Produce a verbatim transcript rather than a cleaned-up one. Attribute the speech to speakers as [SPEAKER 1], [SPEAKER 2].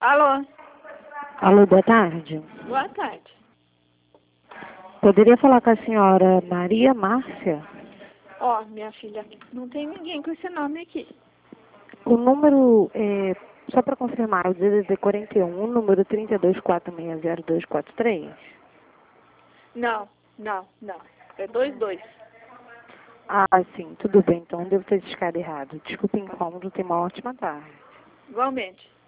[SPEAKER 1] Alô?
[SPEAKER 2] Alô, boa tarde.
[SPEAKER 1] Boa tarde.
[SPEAKER 2] Poderia falar com a senhora Maria Márcia?
[SPEAKER 1] Ó, minha filha, não tem ninguém com esse nome aqui.
[SPEAKER 2] O número, é, só para confirmar, é o D D D quarenta e um, número trinta e dois, quatro seis zero, dois quatro três?
[SPEAKER 1] Não, não, não. É dois dois.
[SPEAKER 2] Ah, sim, tudo bem, então devo ter discado errado. Desculpe o incômodo, tenha uma ótima tarde.
[SPEAKER 1] Igualmente.